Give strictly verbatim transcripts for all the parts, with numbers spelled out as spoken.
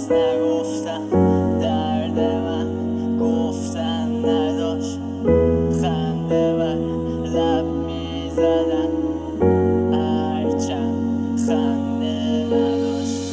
کس نگفتم درد من گفتن نداشت، خنده بر لب میزدن هرچند خنده نداشت.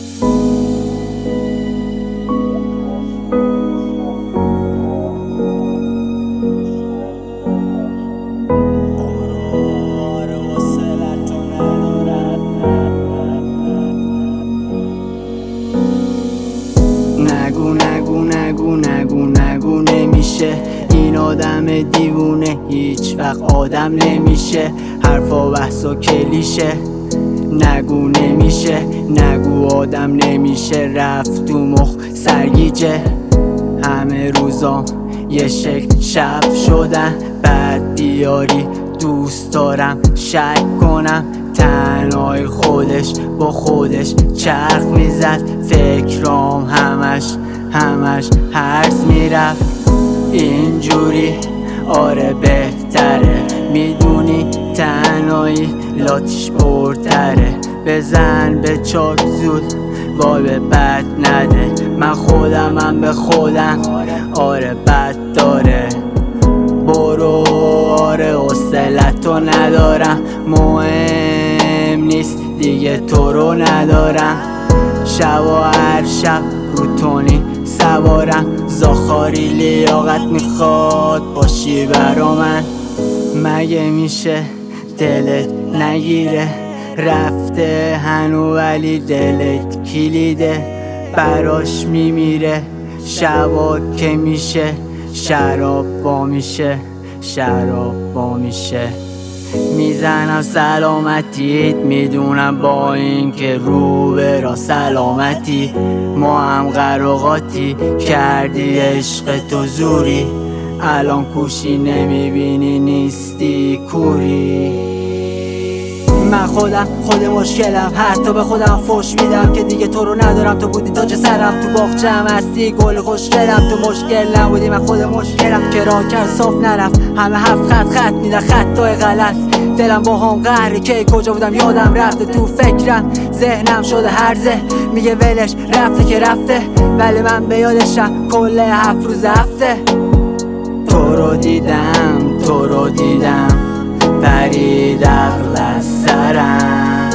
نگو نگو نگو نگو نگو نمیشه، این آدم دیوونه هیچ وقت آدم نمیشه، حرفا بحث و کلیشه. نگو نمیشه، نگو آدم نمیشه، رفت تو مخ سرگیجه. همه روزام یه شکل شب شدن، بعد بیاری دوست دارم شک کنم. تنهای خودش با خودش چرخ میزد، فکرام همش همش هرز میرفت. اینجوری آره بهتره، میدونی تنهایی لاتیش برتره. بزن به چاک زود وای به بد نده، من خودمم به خودم آره بد داره. برو آره حوصلتو ندارم، مهم نیست دیگه تو رو ندارم. شب و هر شب رو تونی سوارم، زاخاری لیاقت میخواد باشی برا من. مگه میشه دلت نگیره، رفته هنو ولی دلت کلیده. براش میمیره شبا که میشه، شراب با میشه شراب با میشه. میزنم سلامتیت، میدونم با این که رو به را سلامتی. ما هم قراقاتی کردی عشق تو زوری، الان کوشی نمیبینی نیستی کوری. من خودم خود مشکلم، حتی به خودم فوش میدم که دیگه تو رو ندارم. تو بودی تاج سرم، تو باغچه‌ام هستی گل خوشگلم. تو مشکل نبودی من خود مشکلم، که راه کرد صاف نرفت همه هفت خط خط میدن خطای غلط. دلم با هم قهره که کجا بودم یادم رفته، تو فکرم ذهنم شده هرزه. میگه ولش رفته که رفته، ولی من به یادشم کل هفت روز هفته. تو رو دیدم تو رو دیدم پرید عقل از سرم،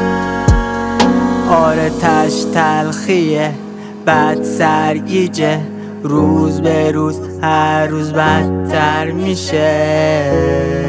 آره تش تلخیه بد سرگیجه. روز به روز هر روز بدتر میشه.